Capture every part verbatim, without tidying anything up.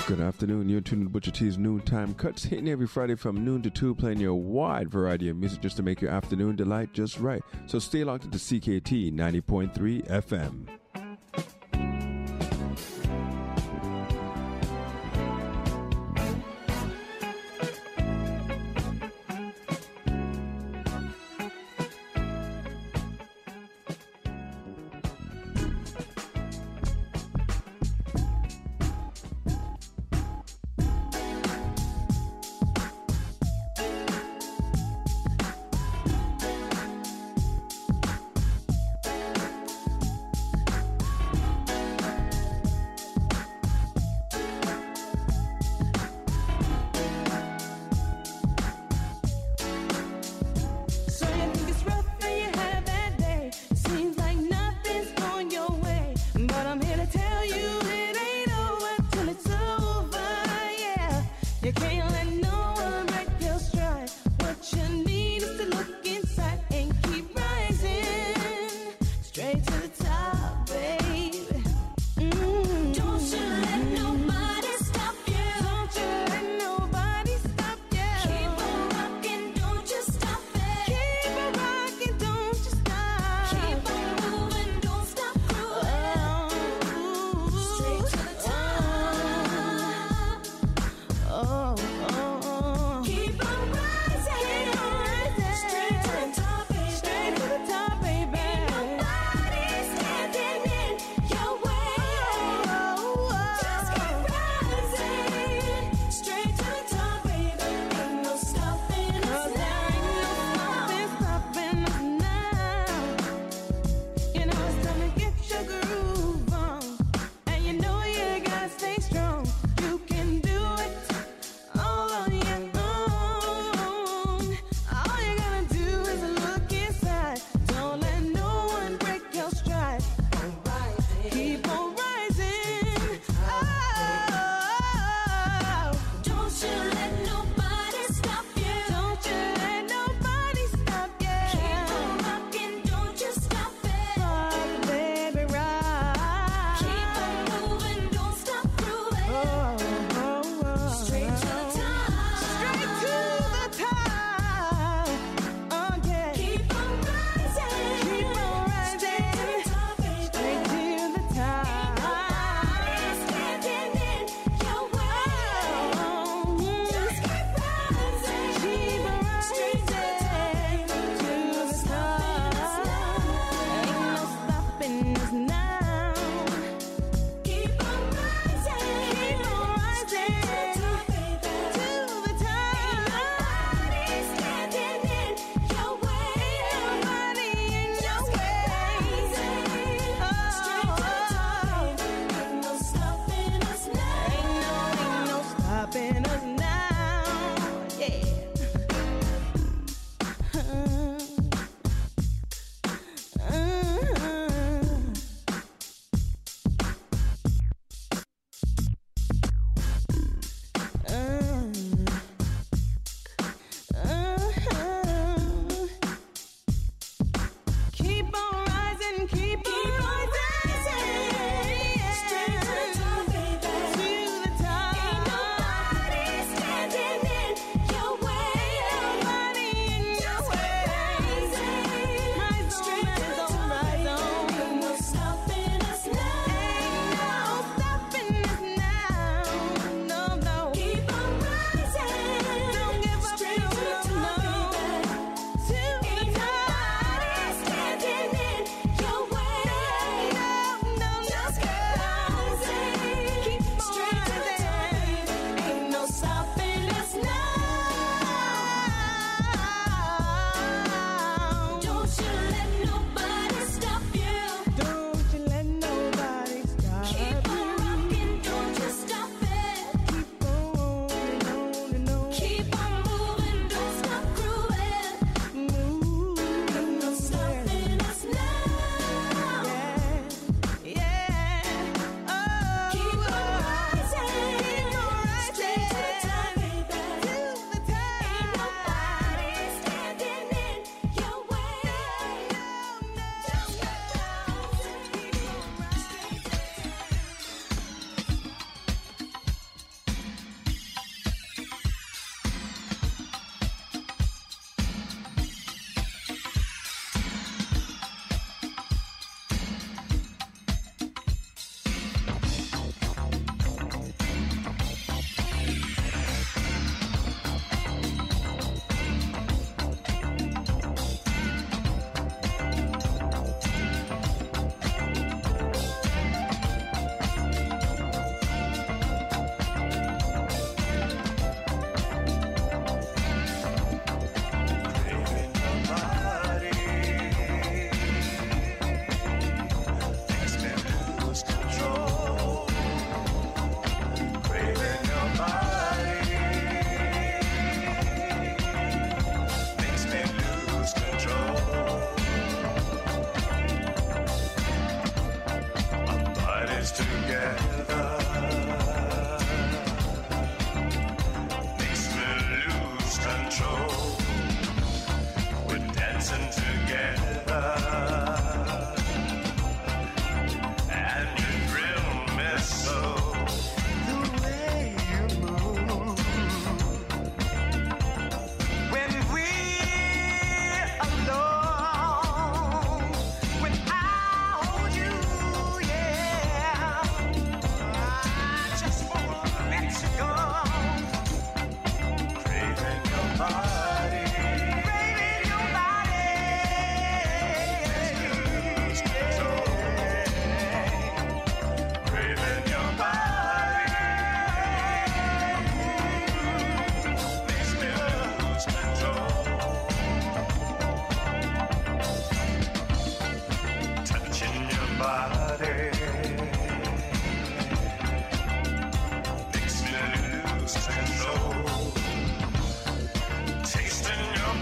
Good afternoon. You're tuned to Butcher T's Noontime Cuts, hitting every Friday from noon to two, playing your wide variety of music just to make your afternoon delight just right. So stay locked into C K T ninety point three F M.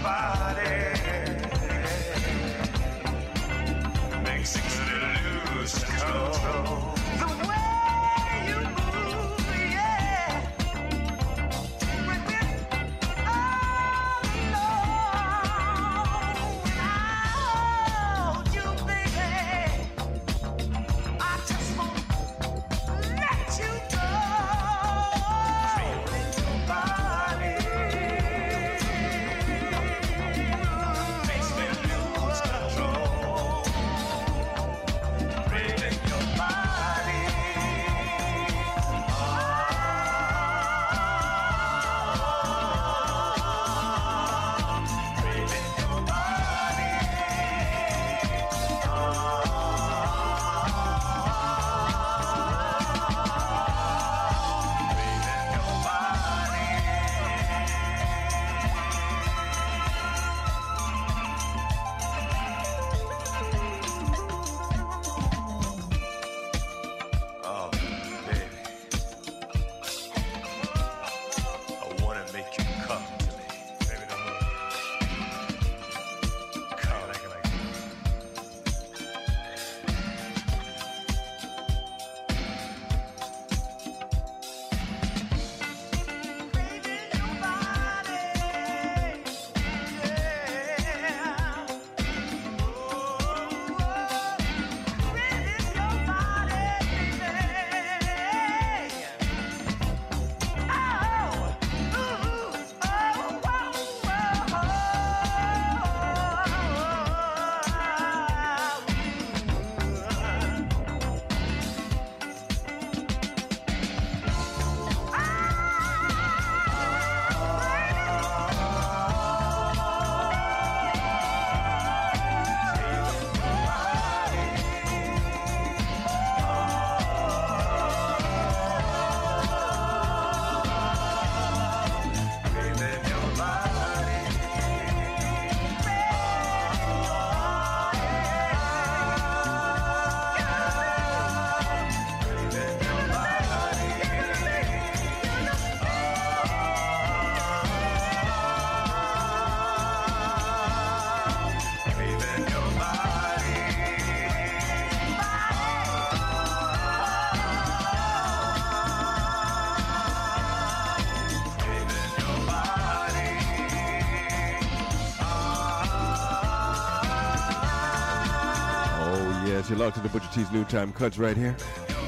Yes, you're locked to the Butcher T's Noontime Cuts right here.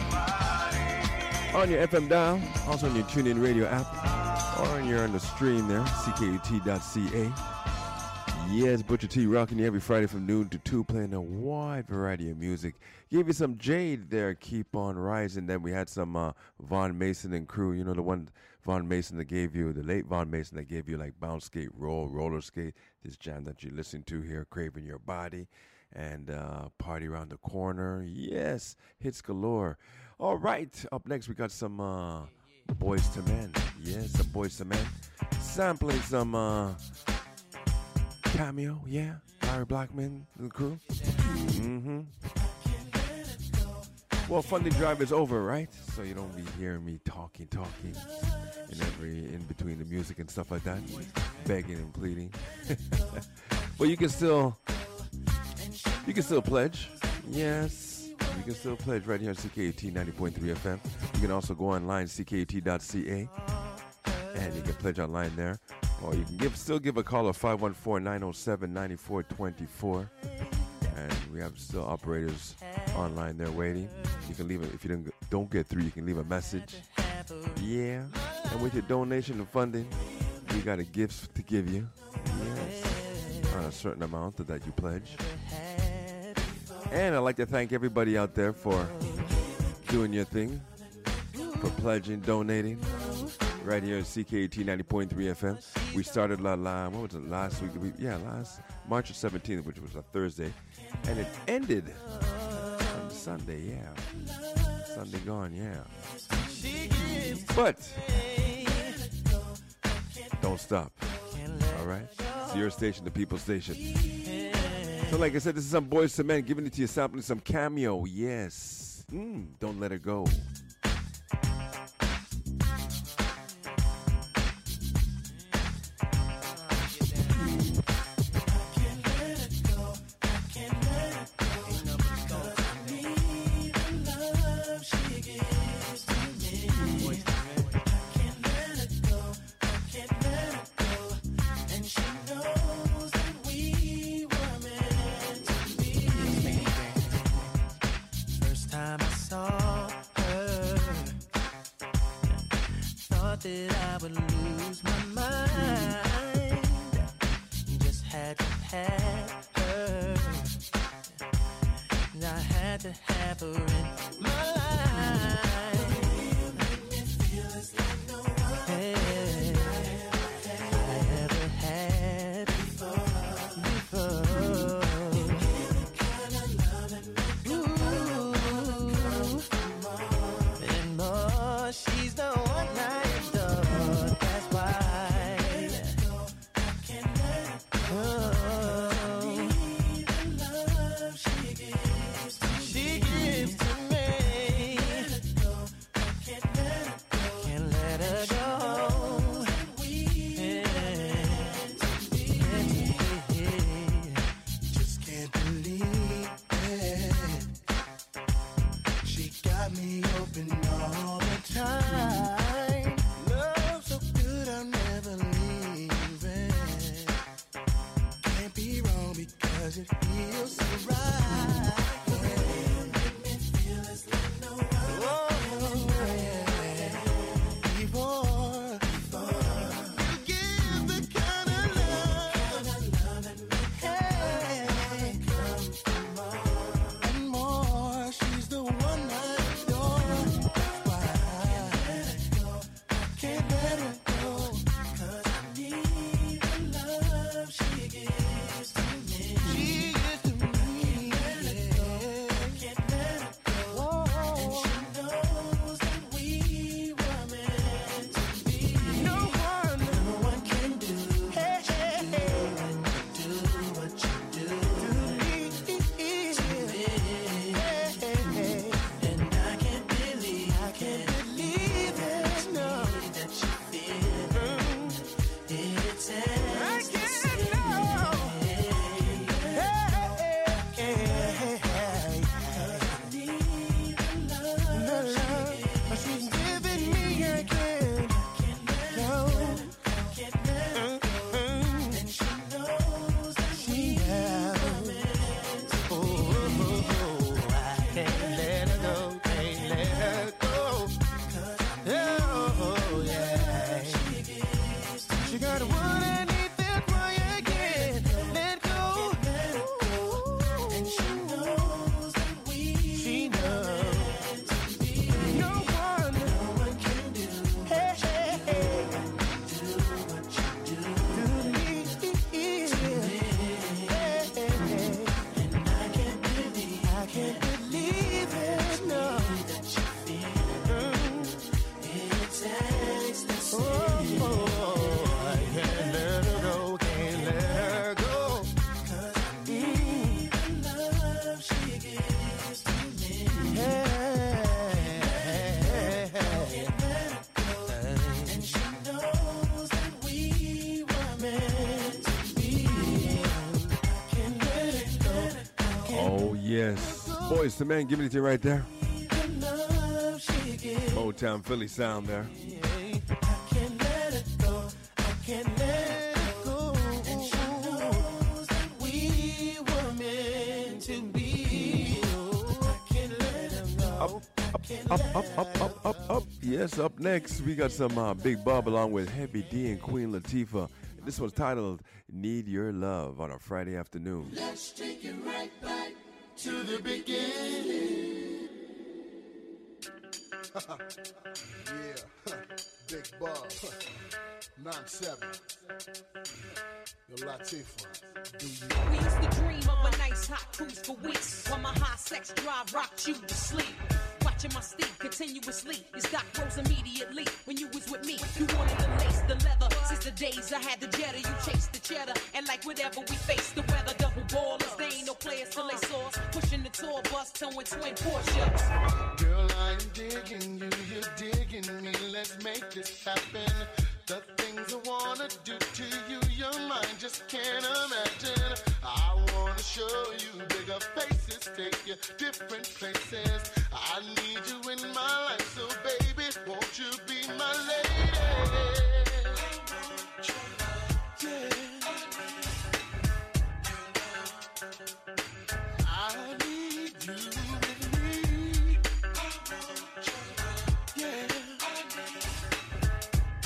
On your F M dial, also on your TuneIn Radio app, or you're on the stream there, C K U T dot C A. Yes, Butcher T rocking you every Friday from noon to two, playing a wide variety of music. Gave you some Jade there, Keep On Rising. Then we had some uh, Von Mason and crew. You know, the one Von Mason that gave you, the late Von Mason that gave you like Bounce Skate, Roll, Roller Skate, this jam that you're listening to here, Craving Your Body, and uh, Party Around the Corner. Yes, hits galore. All right, up next we got some uh, Boys to Men. Yes, some Boys to Men. Sampling some uh, Cameo, yeah. Larry Blackman and the crew. Mm-hmm. Well, Funding Drive is over, right? So you don't be hearing me talking, talking, and every in between the music and stuff like that, begging and pleading. But you can still, you can still pledge. Yes, you can still pledge right here on C K U T ninety point three F M. You can also go online, C K U T dot C A, and you can pledge online there. Or you can give, still give a call at five one four, nine oh seven, nine four two four. And we have still operators online there waiting. You can leave it, if you don't, don't get through, you can leave a message. Yeah. And with your donation and funding, we got a gift to give you. Yes. On a certain amount that you pledge. And I'd like to thank everybody out there for doing your thing, for pledging, donating. Right here at C K U T ninety point three F M. We started La La, what was it, last week? We, yeah, last March seventeenth, which was a Thursday. And it ended on Sunday, yeah. Sunday gone, yeah. But don't stop, all right? It's your station, the People's Station. So like I said, this is some Boys to Men giving it to you, sampling some Cameo, yes. Mm, don't let it go. thought that I would lose my mind. Just had to have her. I had to have her in my life. Hey, I ever had before. Before. And more, she's the one I adore. That's why I can't let it go. She gives to me. I can't let it go. Can't let her go. Just can't believe it. She got me open all the time. Love so good I'll never leave it. Can't be wrong because it feels so right. Boys to Men, giving it to you right there. Motown Philly sound there. Up, up, up, up, up, up, up. Yes, up next, we got some uh, Big Bob along with Heavy D and Queen Latifah. This one's titled Need Your Love on a Friday afternoon. Let's take it right back to the beginning. Yeah, Big Bob, nine seven. Yo, Latifah, do you? We used to dream of a nice hot cruise for weeks, while my high sex drive rocked you to sleep. Watching my steed continuously, your stock rose immediately when you was with me. You wanted the lace, the leather. Since the days I had the Jetta, you chased the cheddar. And like whatever we faced, the weather double ballers. They ain't no players till they saw us. Pushing the tour bus, towing twin Porsches. Girl, I'm digging you, you're digging me. Let's make this happen. The things I wanna do to you, your mind just can't imagine. I wanna show you bigger faces, take you different places. I need you in my life, so baby, won't you be my lady? Yeah. I need you with me. Yeah.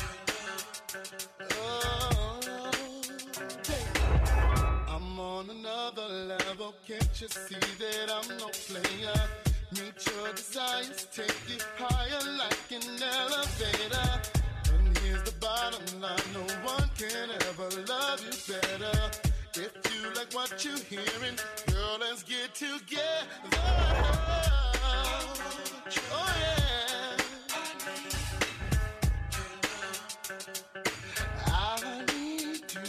can't you see that I'm no player? Meet your desires, take you higher like an elevator. And here's the bottom line, no one can ever love you better. If you like what you're hearing, girl, let's get together. Oh yeah. I need you.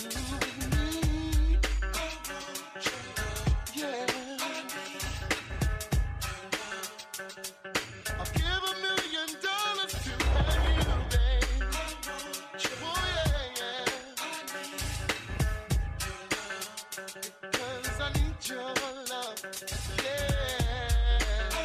Yeah. I'll give a million dollars to have you, babe. Oh yeah, yeah. Cause I need your love. Yeah.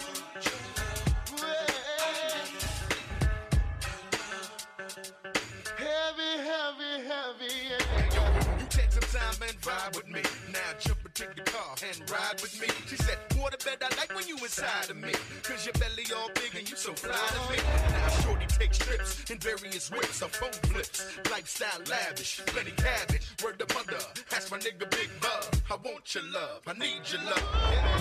Heavy, heavy, heavy, yeah. Hey, yo, you take some time and vibe with me. Now jump into the car and ride with me. She said, waterbed, I like when you inside of me. Cause your belly all big and you so fly to me. Now shorty takes trips in various whips of phone flips. Lifestyle lavish, plenty cabbage. Word of mother, that's my nigga Big Bub. I want your love, I need your love. Yeah.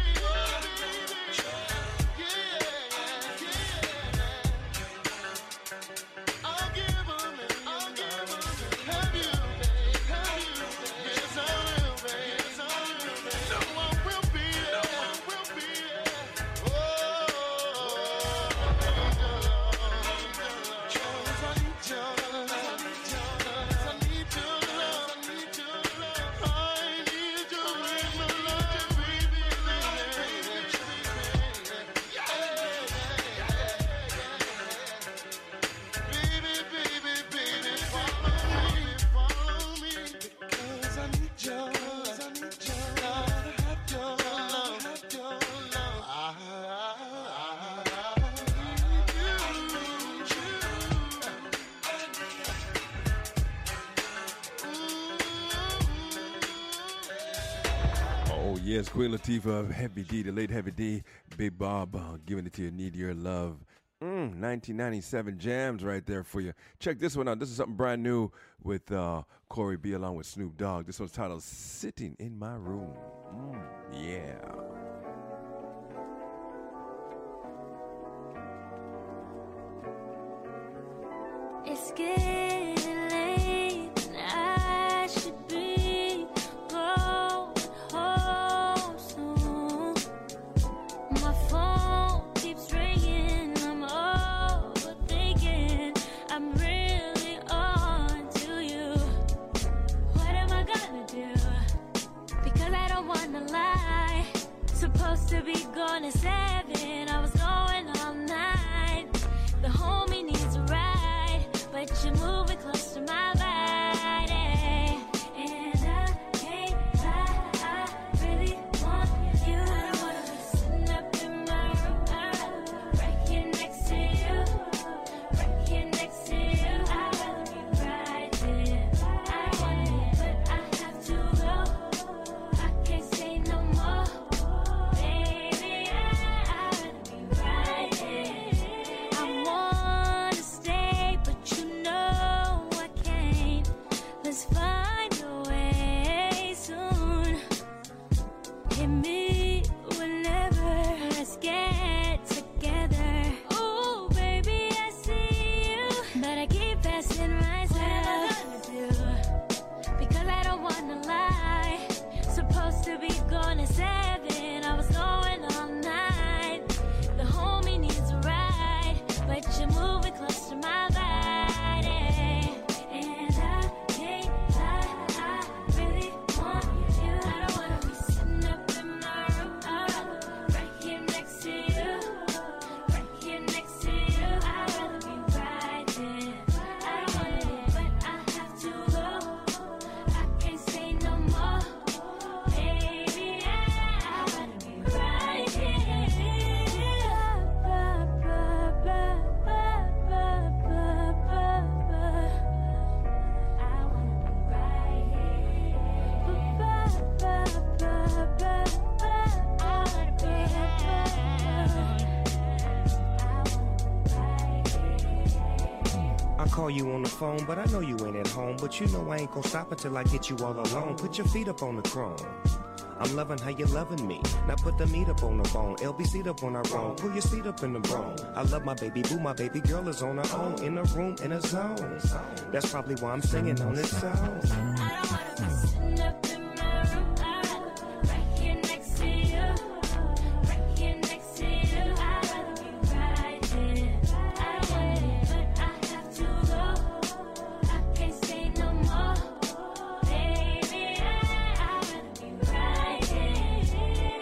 Yes, Queen Latifah of Heavy D, the late Heavy D, Big Bob, uh, giving it to you, Need Your Love. Mm, nineteen ninety-seven jams right there for you. Check this one out. This is something brand new with uh, Corey B along with Snoop Dogg. This one's titled Sitting in My Room. Mm, yeah. It's getting late and I should be going home soon. My phone keeps ringing, I'm overthinking. I'm really on to you. What am I gonna do? Because I don't wanna lie. Supposed to be going at seven, I was going all night. The homie needs a ride, but you're moving close to my body. And I can't lie, I really want you. I don't wanna be sitting up in my room, right here next to you, right here next to you. I'd rather be right there. I want it, but I have to go. I can't say no more, baby. I'd rather be right there. I wanna stay, but you know I can't. Let's find a way soon. Hit me whenever. Let's get together. Oh, baby, I see you, but I keep asking myself, what am I gonna do? Because I don't wanna lie. Supposed to be going at seven, I was going all night. The homie needs a ride, but you're moving close to my body. And I can't lie, I really want you. I don't wanna be sitting up in my room, right here next to you, right here next to you. I'd rather be right there. I don't want it, but I have to go. I can't say no more, baby. I'd rather be right here. I call you on the phone, but I know you ain't at home. But you know I ain't gonna stop until I get you all alone. Put your feet up on the throne. I'm loving how you loving me. Now put the meat up on the bone. L B seat up on our own. Pull your seat up in the bone. I love my baby boo. My baby girl is on her own. In a room, in a zone. That's probably why I'm singing on this song. I don't wanna be sitting up in my room. I'd rather right here next to you. Right here next to you. I'd rather be right here. I wait, but I have to go. I can't stay no more. Baby, I, I'd rather be right here.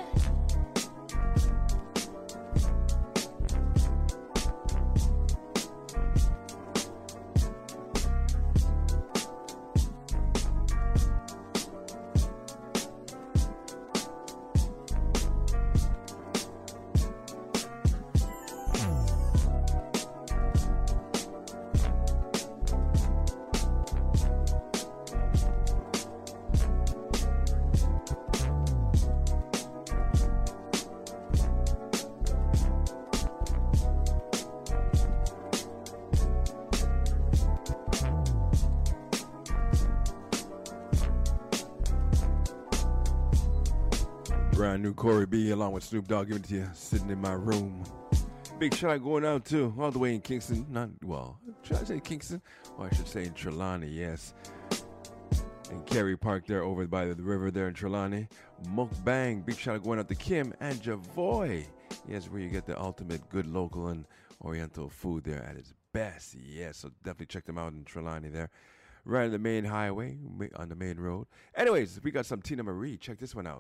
Brand new Corey B along with Snoop Dogg giving it to you, sitting in my room. Big shout out going out too, all the way in Kingston. Not well, should I say Kingston? Or I should say in Trelawney, yes. In Kerry Park there over by the river there in Trelawney. Mukbang, big shout out going out to Kim and Javoy. Yes, where you get the ultimate good local and oriental food there at its best. Yes, so definitely check them out in Trelawney there. Right on the main highway, on the main road. Anyways, we got some Tina Marie. Check this one out.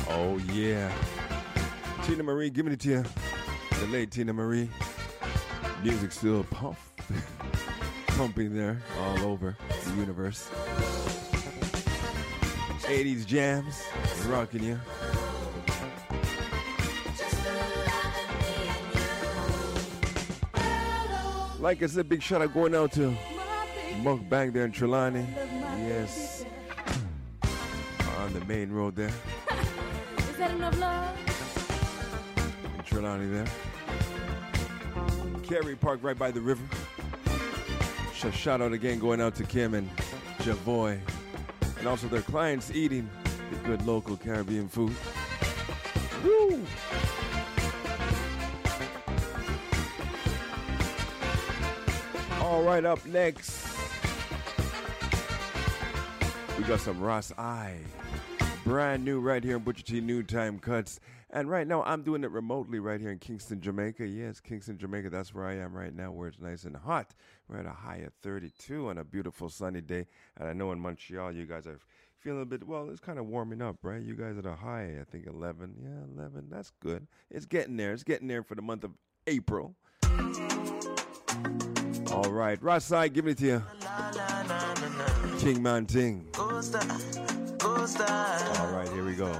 Oh, yeah. Tina Marie, giving it to you. The late Tina Marie. Music still pump, pumping there all over the universe. eighties jams, rocking you. Like I said, big shout out going out to Mukbang there in Trelawney. Yes. On the main road there. Is that enough love? In Trelawney there. Kerry Park right by the river. Sh- shout out again going out to Kim and Javoy. And also their clients eating the good local Caribbean food. Woo! All right, up next, we got some Ross I. Brand new right here in Butcher T Noontime Cuts. And right now, I'm doing it remotely right here in Kingston, Jamaica. Yes, Kingston, Jamaica, that's where I am right now, where it's nice and hot. We're at a high of thirty-two on a beautiful sunny day. And I know in Montreal, you guys are feeling a bit, well, it's kind of warming up, right? You guys at a high, I think eleven. Yeah, eleven, that's good. It's getting there. It's getting there for the month of April. All right, Rasai, giving it to you. King Man Ting. All right, here we go.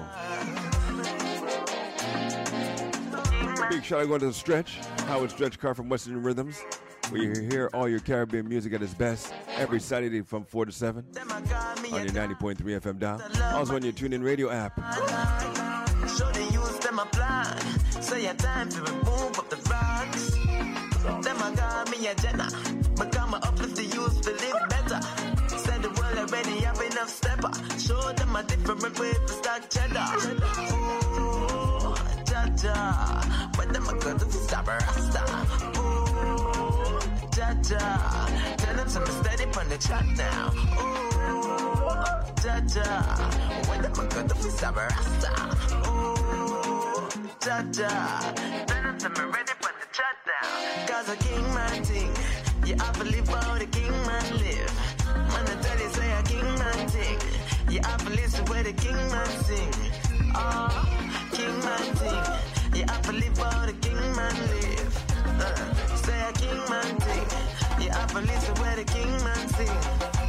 Big shout out going to the Stretch, Howard Stretch Car from Western Rhythms, where you hear all your Caribbean music at its best every Saturday from four to seven on your ninety point three F M dial. Also on your TuneIn Radio app. Show the youth them a plan. Say your time to remove up the rocks. Them a got me agenda. Become a uplift the youth to live better. Said the world already have enough stepper. Show them a different way to stack cheddar. Ooh, Jaja. When them a go to stop a rasta. Ooh, Jaja. Tell them some steady on the track now. Ooh, Jaja. When them a go to stop a rasta. Ooh, Jaja. Tell them some ready for the chat now. Cause a king man thing. You have to live how the king man live. Man, I tell you, say a king man thing. You have to listen where the king man sing. Oh, king man thing. You have to live how the king man live. Uh, say a king man thing. You have to listen where the king man sing.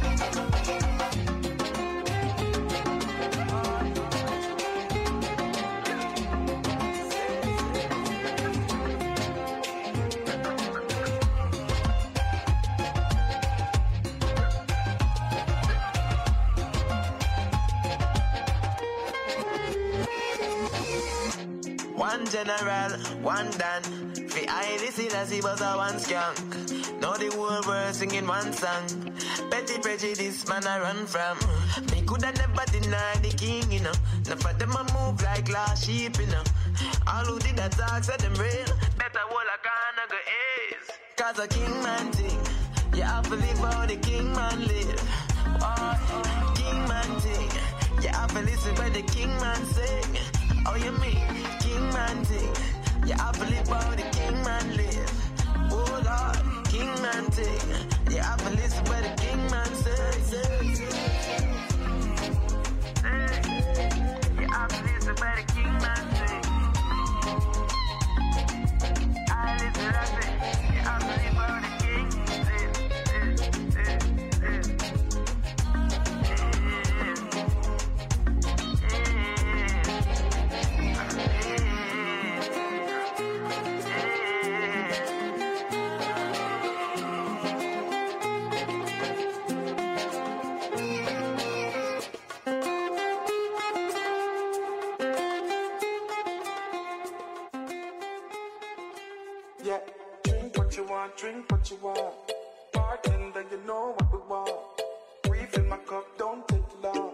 One general, one Dan. Fi I listen as he was a one skunk. Now the whole world singing one song. Petty prejudice man I run from. Me coulda never deny the king, you know. Enough of them a move like lost sheep, you know. All who did that talk said them real. Better hold a gun and go is. Cause a king man thing. You have to live how the king man live. Oh, king man thing. You have to listen when the king man sing. Oh, you mean king man thing? You have to live how the king man live. Oh Lord, king man thing. You have to listen where the king man says. You have to listen where the king man sing. I listen, I say, you have to live how the king says. Yeah, drink what you want, drink what you want. Bartender, you know what we want. Refill my cup, don't take long.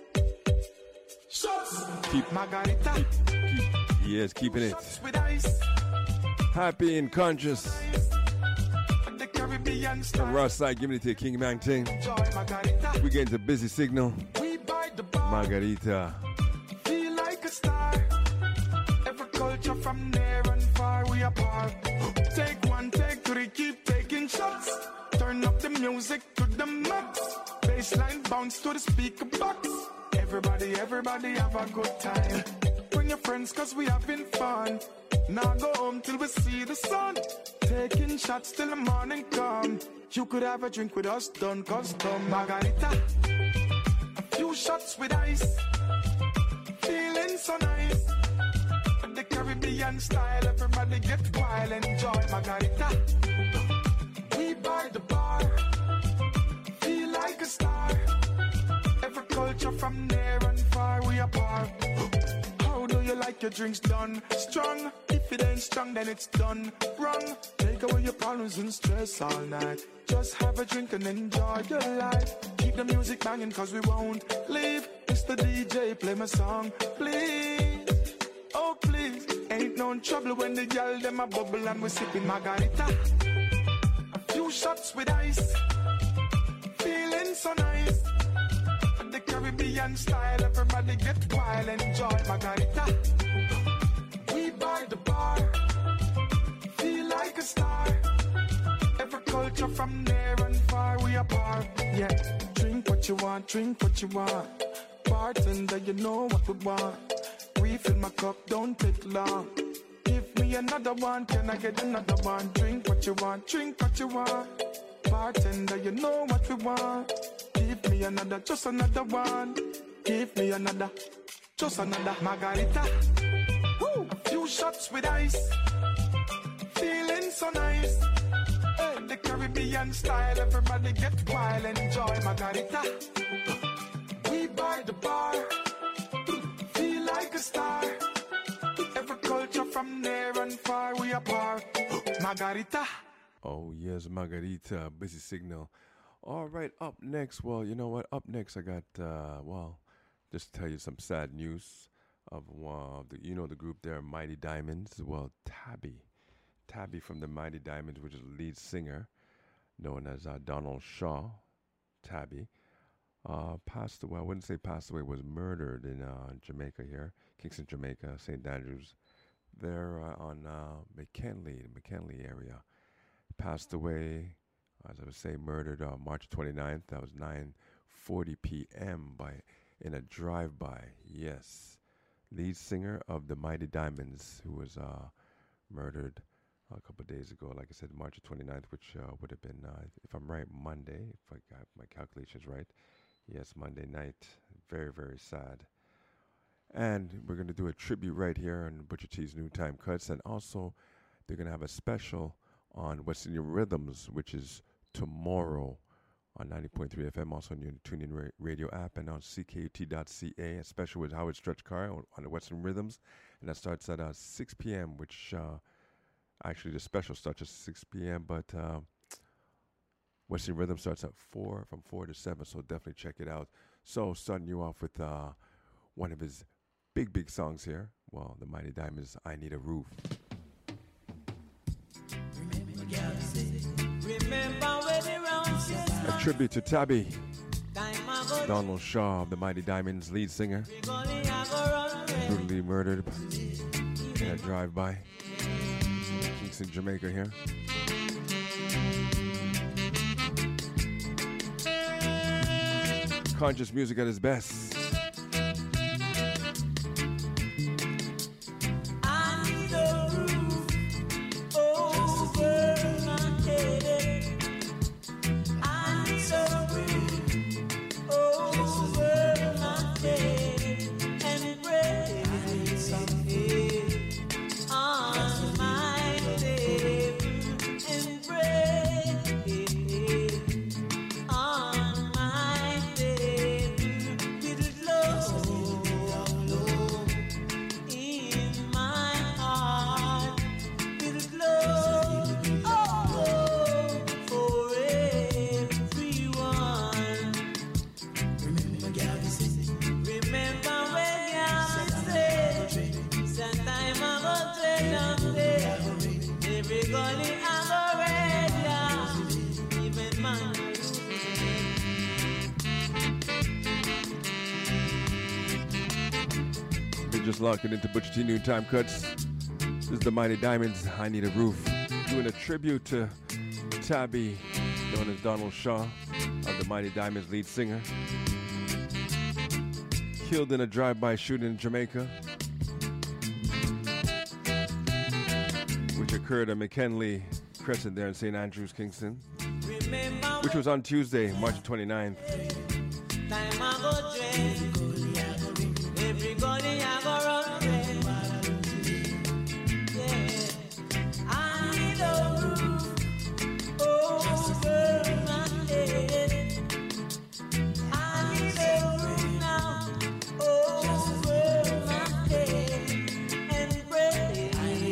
Shots! Keep, Margarita. keep, keep, yes, keeping it Shots with ice. happy and conscious. The Caribbean From style. Ross side, giving it to King Man Ting. Enjoy Margarita. We get into busy signal. We buy the bar. Margarita. Feel like a star. Every culture from near and far we apart. Take one, take three, keep taking shots. Turn up the music to the max. Baseline bounce to the speaker box. Everybody, everybody have a good time. your friends cause we having fun. Now go home till we see the sun. Taking shots till the morning come. You could have a drink with us, done custom. Margarita, a few shots with ice. Feeling so nice. The Caribbean style, everybody get wild, enjoy Margarita. We by the bar, feel like a star. Every culture from near and far, we apart. How do you like your drinks done? Strong, if it ain't strong then it's done wrong. Take away your problems and stress all night. Just have a drink and enjoy your life. Keep the music banging cause we won't leave. Mister D J, play my song, please. Oh please, ain't no trouble when the girl them a bubble and we sipping Margarita. A few shots with ice, feeling so nice. The Caribbean style, everybody get wild, enjoy Margarita. We by the bar, feel like a star. Every culture from near and far, we apart. Yeah, drink what you want, drink what you want. Bartender, you know what we want. Refill my cup, don't take long. Give me another one, can I get another one? Drink what you want, drink what you want. Bartender, you know what we want. Give me another, just another one. Give me another, just another Margarita. Woo! A few shots with ice. Feeling so nice. Hey, the Caribbean style, everybody get wild, enjoy Margarita. We by the bar, feel like a star. Every culture from near and far, we apart. Margarita. Oh, yes, Margarita, Busy Signal. All right, up next, well, you know what? Up next, I got, uh, well, just to tell you some sad news of, uh, the, you know, the group there, Mighty Diamonds. Well, Tabby, Tabby from the Mighty Diamonds, which is the lead singer, known as uh, Donald Shaw, Tabby, uh, passed away. I wouldn't say passed away, was murdered in uh, Jamaica here, Kingston, Jamaica, Saint Andrews, there uh, on uh, McKinley, the McKinley area. Passed away, as I was saying, murdered on uh, March twenty-ninth. That was nine forty p.m. by in a drive-by. Yes, lead singer of the Mighty Diamonds, who was uh, murdered a couple of days ago. Like I said, March twenty-ninth, which uh, would have been, uh, if I'm right, Monday. If I got my calculations right, yes, Monday night. Very, very sad. And we're gonna do a tribute right here on Butcher T's New Time Cuts, and also they're gonna have a special on What's in Your Rhythms, which is tomorrow on ninety point three F M, also on your TuneIn ra- radio app, and on C K U T dot C A, especially with Howard Stretch Carr on, on the Western Rhythms. And that starts at uh, six p.m., which uh, actually the special starts at six p.m., but uh, Western Rhythm starts at four, from four to seven, so definitely check it out. So starting you off with uh, one of his big, big songs here. Well, the Mighty Diamonds, I Need a Roof. A tribute to Tabby, Donald Shaw, the Mighty Diamonds lead singer, brutally murdered in a drive-by, Kingston, Jamaica here. Conscious music at its best. Just locking into Butcher T New Time Cuts. This is the Mighty Diamonds, I Need a Roof. Doing a tribute to Tabby, known as Donald Shaw, of the Mighty Diamonds lead singer. Killed in a drive-by shooting in Jamaica. which occurred at McKinley Crescent there in Saint Andrews, Kingston, which was on Tuesday, March twenty-ninth. Time I go dread, everybody I go run yeah. I need a roof over my head. I need a roof now over my head and pray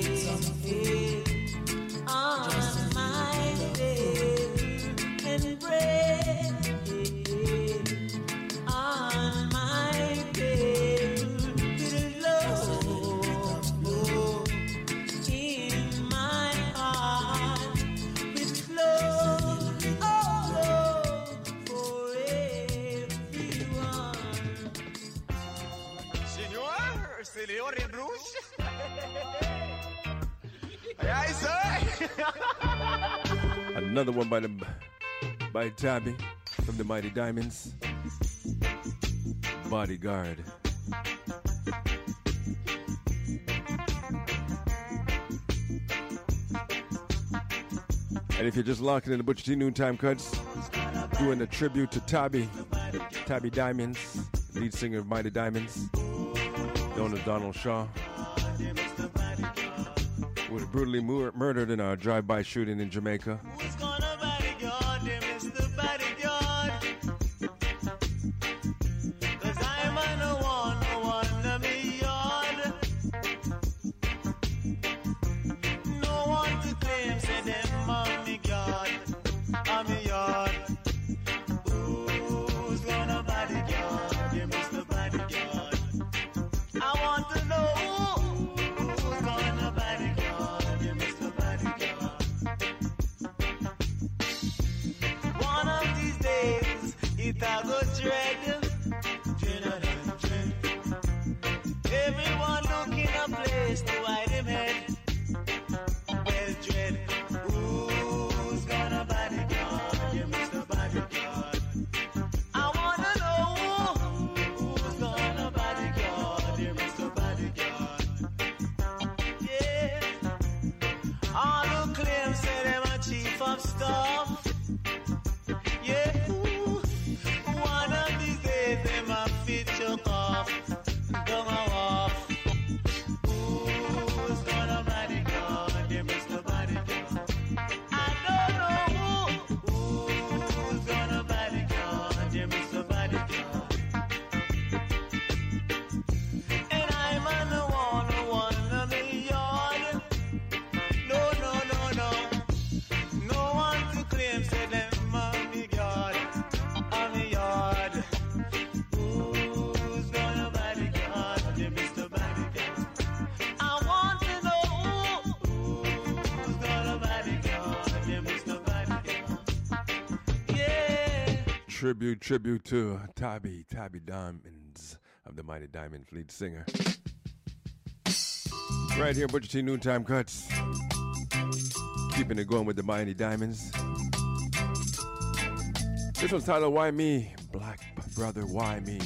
on my bed and pray. Señor in Rouge. Aye, sir. Another one by the by Tabby from the Mighty Diamonds. Bodyguard. And if you're just locking in the Butcher T Noontime Cuts, doing a tribute to Tabby, Tabby Diamonds, lead singer of Mighty Diamonds, known as Donald Shaw, who was brutally mur- murdered in a drive-by shooting in Jamaica. Who's gonna bodyguard him, Mister Bodyguard? 'Cause I'm on the one, the one of me yard. No one to claim, say them on me yard, on me yard. Who's gonna bodyguard him, Mister Bodyguard? I want to know who's gonna bodyguard you, Mister Bodyguard. One of these days, it'll go dread. Dread, dread. Everyone looking a place to hide him head. Well, dread. Who's gonna bodyguard you, Mister Bodyguard? I wanna know who's gonna bodyguard you, Mister Bodyguard. Yeah. All who claim say them a chief of staff. Yeah. Ooh. One of these days them a fit choke off. Don't go off. Who's gonna bodyguard you, Mister Bodyguard? I don't know who. Who's gonna bodyguard you, Mister Bodyguard? And I'm on the one, the one of the yard. No, no, no, no. No one to claim, say them on the yard, on the yard. Who's gonna bodyguard you, Mister Bodyguard? I want to know who's gonna bodyguard you, Mister Bodyguard. Yeah. Tribute, tribute to Tabby, Tabby Diamonds of the Mighty Diamonds, lead singer. Right here, Butcher T Noontime Cuts. Keeping it going with the Mighty Diamonds. This one's titled Why Me? Black Brother, Why Me?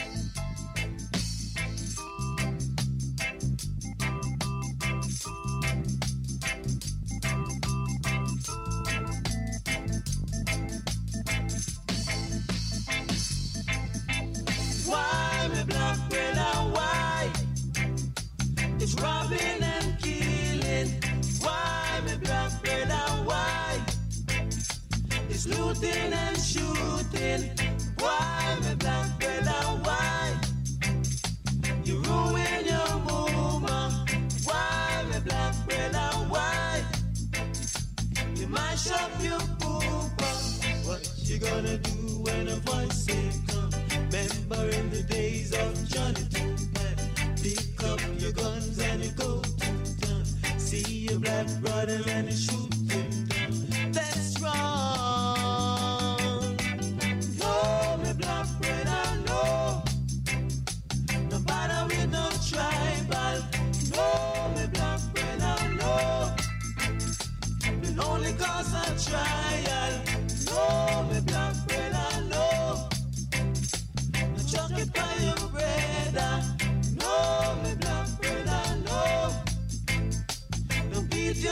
Why me black brother, why? It's robbing and killing. Why me black brother, why? It's looting and shooting. Why me black brother, why? You ruin your mama. Why me black brother, why? You mash up your poopa. What you gonna do when a voice say come? Remember in the days of Johnny Two-Pan, pick up your guns and you go to town. See your black brothers and you shoot them down. That's wrong. No, me black brother, no. No matter with no tribal. No, me black brother, no. It only cause a trial. No, me black brother, no. Chuck it by your brother. No, me black brother, no. Don't beat your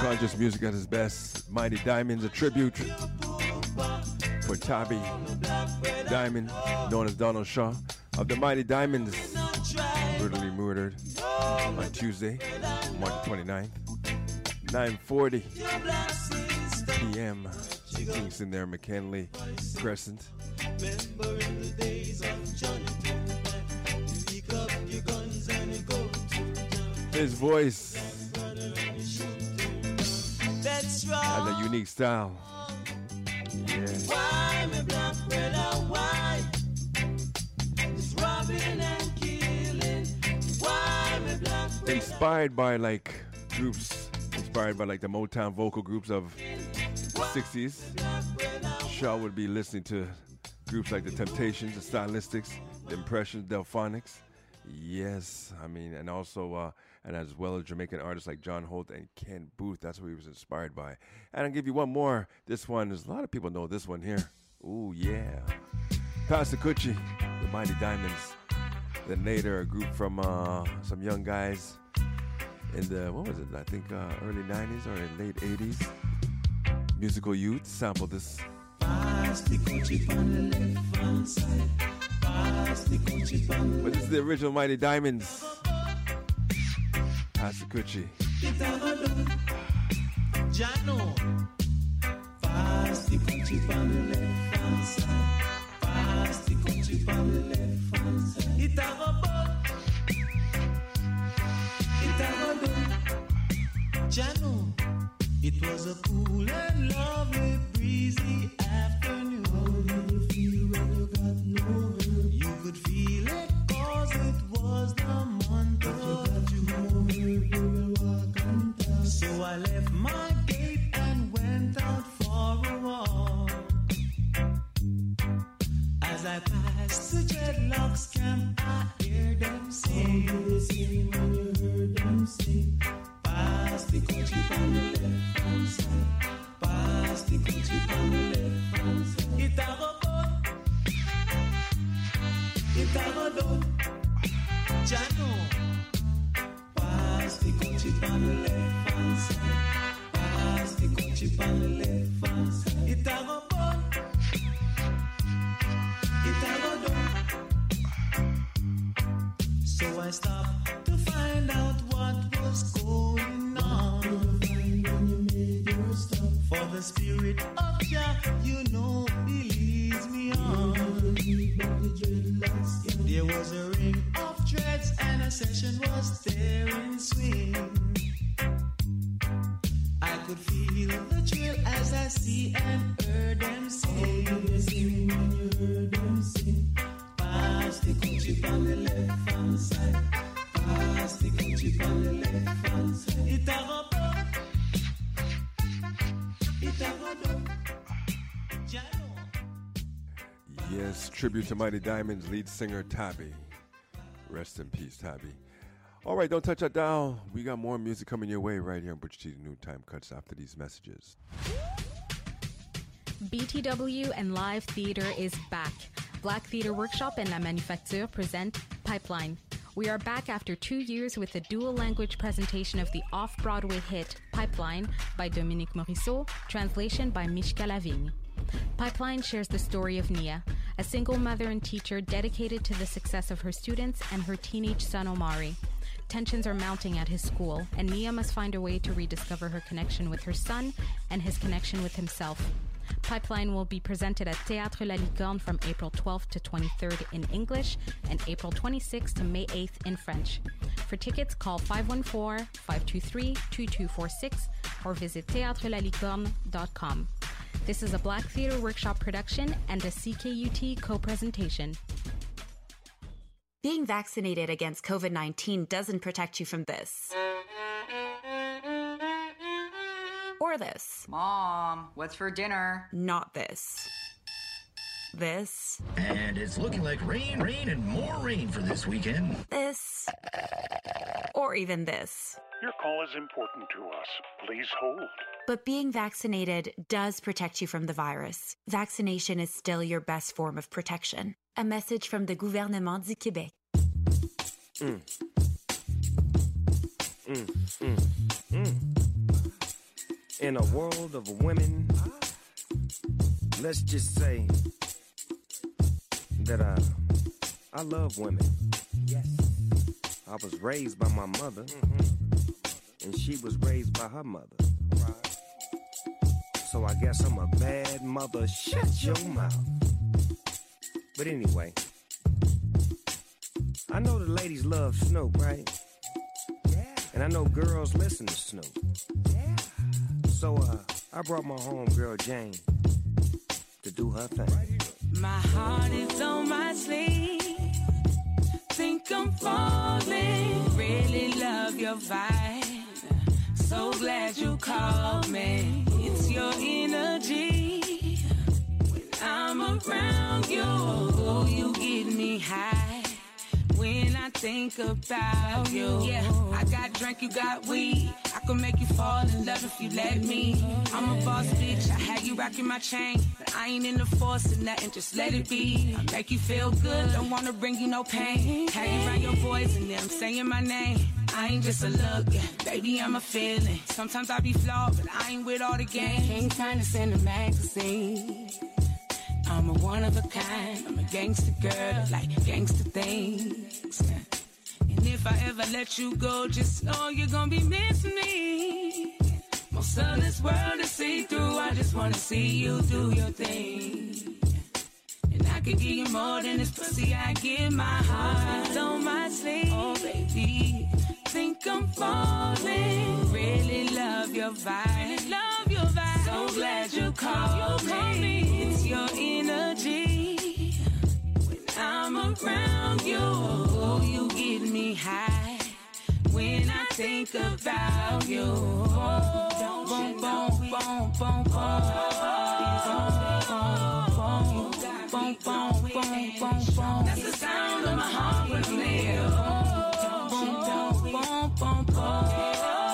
Conscious music at its best. Mighty Diamonds, a tribute for Tabby Diamond, known as Donald Shaw, of the Mighty Diamonds, brutally murdered on Tuesday, March twenty-ninth, nine forty p.m. Things in there, McKinley Crescent. His voice has a unique style. Yeah. Why me black brother, why? It's robbing and killing. Why me black brother? Inspired by like groups, inspired by like the Motown vocal groups of the sixties. Shaw would be listening to groups like the Temptations, the Stylistics, the Impressions, Delphonics. Yes, I mean, and also, uh, and as well as Jamaican artists like John Holt and Ken Booth. That's what he was inspired by. And I'll give you one more. This one, there's a lot of people know this one here. Ooh, yeah. Pastor Coochie, the Mighty Diamonds. Then later, a group from uh, some young guys in the, what was it, I think uh, early nineties or late eighties. Musical Youth sampled this. But this is the original Mighty Diamonds. Pastor Coochie. Jano. Pass the country on the left hand side. Pass the country on the left hand side. It have a bug. It have a dog. Jano. It was a cool and lovely breezy afternoon. How did you feel when you got no hurt? You could feel it cause it was the month of June. You will walk and talk. So I left my gate and went out for a walk. As I passed the dreadlocks camp, I heard them sing. How did you sing when you heard them sing? Pass the country on the left hand side. Pass the country on the left hand side. It have a gun. It have a done. Jano. Pass the country on the left hand side. Pass the country on the left hand side. It have a gun. It have a done. So I stopped to find out what was going on. For the spirit of Jah, you know, he leads me on. There was a ring of dreads and a session was there in swing. I could feel the thrill as I see and heard them sing. When you heard them sing, pass the country on the left hand side. Pass the country on the left hand side. It have a bug. It have a dog. Yes, tribute to Mighty Diamonds lead singer Tabby. Rest in peace, Tabby. All right, don't touch that dial. We got more music coming your way right here on Butch T's New Time Cuts after these messages. B T W and Live Theater is back. Black Theater Workshop and La Manufacture present Pipeline. We are back after two years with a dual-language presentation of the off-Broadway hit Pipeline by Dominique Morisseau, translation by Mishka Lavigne. Pipeline shares the story of Nia, a single mother and teacher dedicated to the success of her students and her teenage son Omari. Tensions are mounting at his school, and Nia must find a way to rediscover her connection with her son and his connection with himself. Pipeline will be presented at Théâtre La Licorne from April twelfth to twenty-third in English and April twenty-sixth to May eighth in French. For tickets, call five one four, five two three, two two four six or visit theatre la licorne dot com. This is a Black Theater Workshop production and a C K U T co-presentation. Being vaccinated against COVID nineteen doesn't protect you from this. Or this. Mom, what's for dinner? Not this. This. And it's looking like rain, rain, and more rain for this weekend. This. Or even this. Your call is important to us. Please hold. But being vaccinated does protect you from the virus. Vaccination is still your best form of protection. A message from the Gouvernement du Québec. Mm. Mm, mm, mm. In a world of women, let's just say that I, I love women. Yes. I was raised by my mother, mm-hmm. and she was raised by her mother. Right. So I guess I'm a bad mother. Shut your mouth. But anyway, I know the ladies love Snoop, right? Yeah. And I know girls listen to Snoop. Yeah. So uh, I brought my homegirl Jane to do her thing. My heart is on my sleeve. Think I'm falling. Really love your vibe. So glad you called me. It's your energy. When I'm around you, you get me high. When I think about you, yeah, I got drink, you got weed. I can make you fall in love if you let me. I'm a boss bitch, I had you rocking my chain, but I ain't in the force of nothing, just let it be. I make you feel good, don't wanna bring you no pain. Have you around your boys and them saying my name. I ain't just a look, yeah, baby, I'm a feeling. Sometimes I be flawed, but I ain't with all the games. Ain't trying to send a magazine. I'm a one of a kind, I'm a gangster girl that like gangster things. And if I ever let you go, just know you're gonna be missing me. Most of this world is see-through, I just wanna see you do your thing. And I can give you more than this pussy, I give my heart on my sleeve. Oh baby, think I'm falling. Really love your vibe, love your vibe. So glad you called you me. It's your energy. When I'm around you, you get me high. When I think about you, boom, boom, boom, boom, boom, boom, boom, boom, boom, boom. That's the sound of my heart when I'm there. Boom, boom, boom, boom, boom.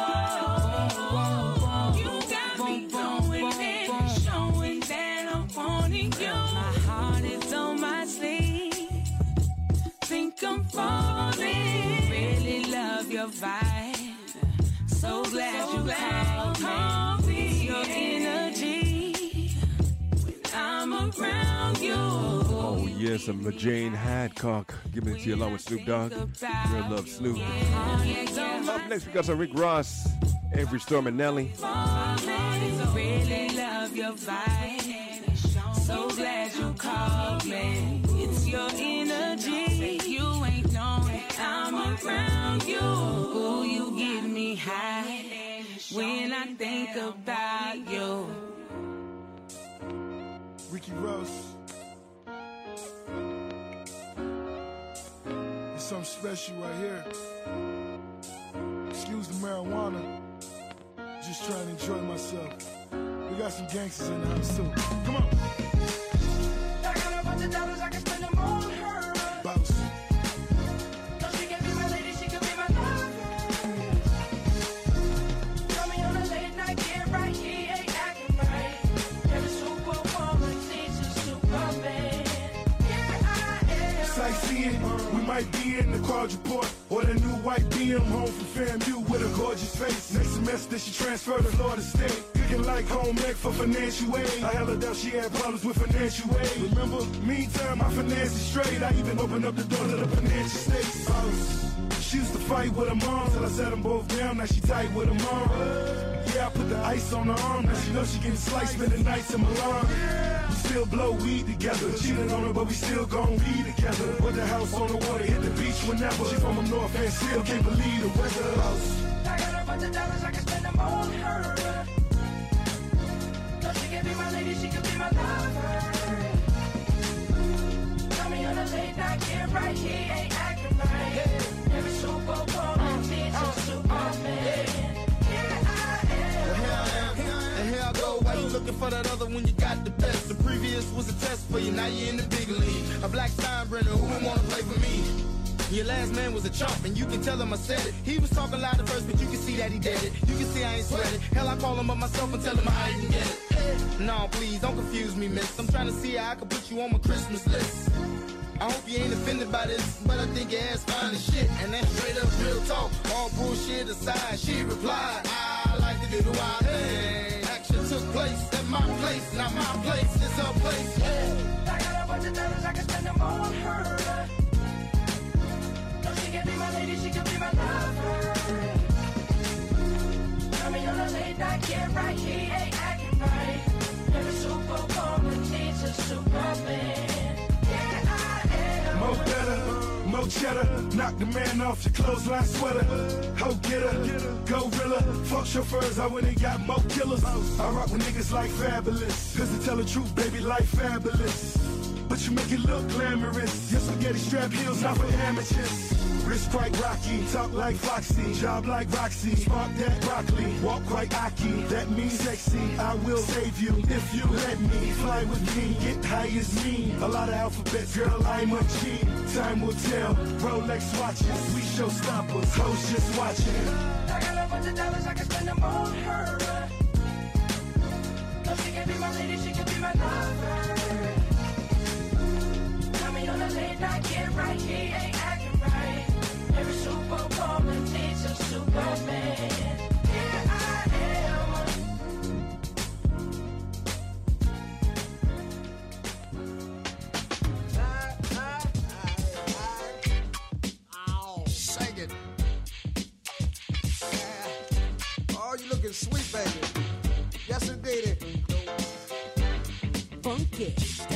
I'm falling, really love your vibe. So glad so you glad called me. It's your energy when I'm around you. Oh yes, I'm a Jane Hadcock giving it to you along with Snoop Dogg. Girl love Snoop. Up next we got some Rick Ross, Avery Storm and Nelly. Really love your vibe. So glad you called me. It's your energy. You ain't known I'm around you. Ooh, you get me high when I think about you. Ricky Ross. There's something special right here. Excuse the marijuana. Just trying to enjoy myself. We got some gangsters in the house too. Come on. I got a bunch of dollars, I can spend them on her. Bounce. No, she can be my lady, she can be my lover. Tell me on a late night, get right, he ain't acting right. Every superwoman needs a superman. Yeah, I am. Sightseeing, we might be in the quadruport. Or the new white B M home from FAMU with a gorgeous face. Next semester she transferred to Florida State. Cooking like home ec for financial aid. I held her down, she had problems with financial aid. Remember, meantime, my finances straight. I even opened up the door to the financial states. House. She used to fight with her mom till I set them both down. Now she tight with her mom. Yeah, I put the ice on her arm. Now she knows she getting sliced, spending nights in Milan. We still blow weed together. Cheated on her, but we still gon' be together. Put the house on the water, hit the beach whenever. She from up north and still can't believe the weather. House. I got a bunch of dollars, I can spend them on her. No, she can be my lady, she can be my lover. Tell me on a late night, get right, he ain't acting right. Every superwoman needs a superman. Why you looking for that other when you got the best? The previous was a test for you, now you're in the big league. A black Steinbrenner, who would wanna play for me? Your last man was a chump, and you can tell him I said it. He was talking loud at first, but you can see that he did it. You can see I ain't sweat it. Hell, I call him up myself and tell him I didn't get it. No, please, don't confuse me, miss. I'm trying to see how I can put you on my Christmas list. I hope you ain't offended by this, but I think your ass fine as shit. And that's straight up real talk. All bullshit aside, she replied, I like the get wild. Hey, action took place at my place. Now my place is her place. Hey. I got a bunch of dollars, I can spend them on her. No, she can be my lady, she can be my lover. I mean, on a late night, get right, he ain't acting right. Every superwoman needs a superman. Yeah, I am. Mo better, mo cheddar, knock the man off your clothesline sweater. Ho getter, gorilla, fuck chauffeurs, I went and got mo killers. I rock with niggas like Fabulous, cause to tell the truth, baby, like Fabulous. But you make it look glamorous. Your spaghetti strap heels, not for amateurs. Wrist quite rocky, talk like Foxy, job like Roxy, spark that broccoli, walk quite Aki, that means sexy. I will save you if you let me fly with me, get high as me. A lot of alphabets, girl, I'm a G. Time will tell, Rolex watches, we show stoppers, hoes just watching. I got a bunch of dollars, I can spend them on her. No, she can be my lady, she can be my lover. I mean, on a late night, get right, he ain't acting right. Every superwoman needs a superman. Yeah, I am. Oh, sing it. Yeah. Oh, you looking sweet, baby. Yes, indeed. Funky down.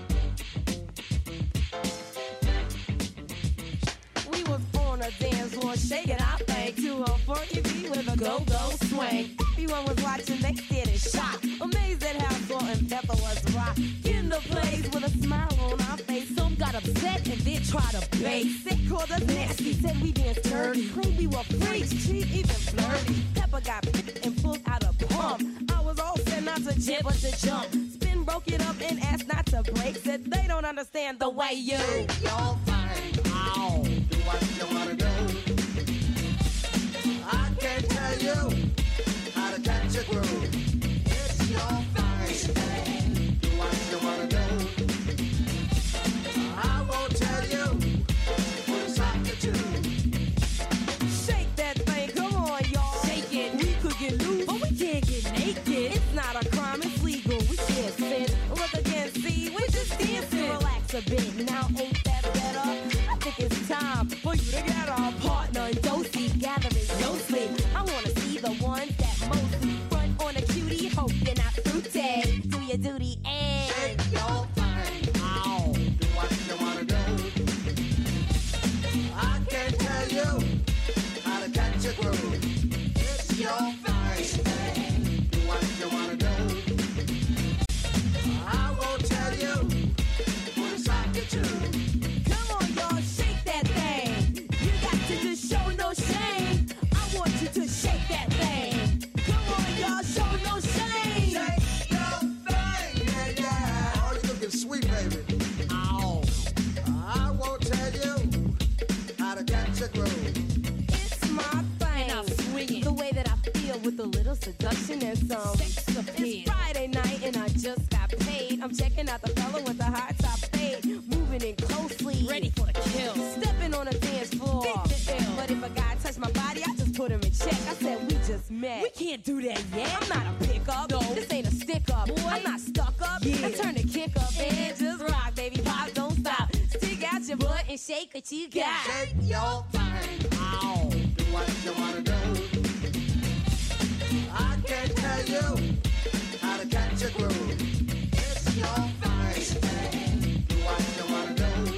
We was on a dance floor shaking our thing to a funky beat with a go-go swing. Everyone was watching, they did it shock. Amazed at how Salt and Pepper was rock. In the place with a smile on our face. Some got upset and then tried to base. They called us nasty, said we danced dirty. Claimed we were freaks, cheap, even flirty. Pepper got picked and pulled out a pump. I was all set not to jib but to jump. Spin broke it up and asked not to break. Said they don't understand the way you. Y'all fine. Ow. Do what you wanna do. I can't tell you how to catch a groove. It's your thing. Do what you wanna do. I won't tell you what it's hot to do. Shake that thing, come on, y'all. Shake it. We could get loose, but we can't get naked. It's not a crime, it's legal. We can't sin. Look again, see, we just dancing. Relax a bit, now ain't that better? I think it's time for you to get our partner in dosey, gathering dosely. I wanna see the ones that mostly front on a cutie, hope you're not fruity. Do your duty and shake your thing. Ow. Do what you wanna do. I can't tell you how to catch a groove. It's your thing. Do what you wanna do. I won't tell you what it's hot to do. come on, y'all, shake that thing. You got to just show no shame. I want you to shake that thing. Come on, y'all, show no shame. Shake your thing, yeah, yeah. Oh, you looking sweet, baby. Ow. I won't tell you how to catch a groove. It's my thing. And I'm swinging. The way that I feel with a little seduction and some Sex appeal. It's Friday night and I just got paid. I'm checking out the fella with the high top fade. Moving in closely. Ready for the kill. Stepping on the dance floor. Big to ill. But if a guy touched my body, I just put him in check. I said we just met. We can't do that yet. I'm not a pickup. No. This ain't a stick up. Boy. I'm not stuck up. Yeah. I turn the kick up and And just rock, baby. Pop, don't stop. Stick out your butt and shake what you got. Shake your thing. Ow. Do what you wanna do. I can't tell you how to catch a groove. It's your thing. Do what you wanna do.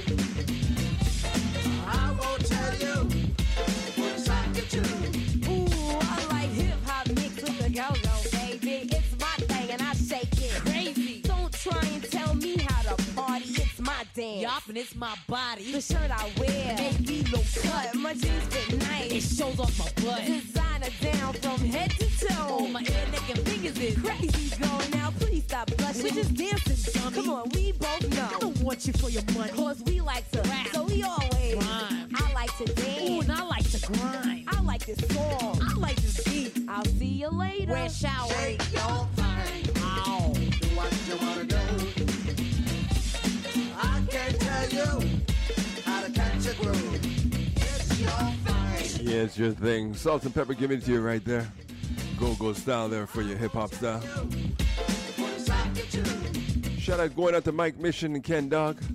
I won't tell you what it's hot to do. Ooh, I like hip hop mixed with the go-go, baby. It's my thing and I shake it. Crazy. Don't try and tell me how to party. It's my dance. Yup, and it's my body. The shirt I wear make me look cut. My jeans fit nice. It shows off my butt. Designer down from head to toe. Oh, my ear, neck, and fingers is Crazy girl, now please stop blushing. We just dancing, dummy. Come on, we both know. I don't want you for your money. Cause we like to Rap. so we always Rhyme. I like to dance. Ooh, and I like to grind. I like this song. I like this beat. I'll see you later. Red shower. Shake your thing. Ow. Do what you wanna do. I can't tell you how to catch a groove. It's your thing. Yeah, it's your thing. Salt and Pepper giving it to you right there. go-go style there for your hip-hop style. Shout out going out to Mike Mission and Ken Dog.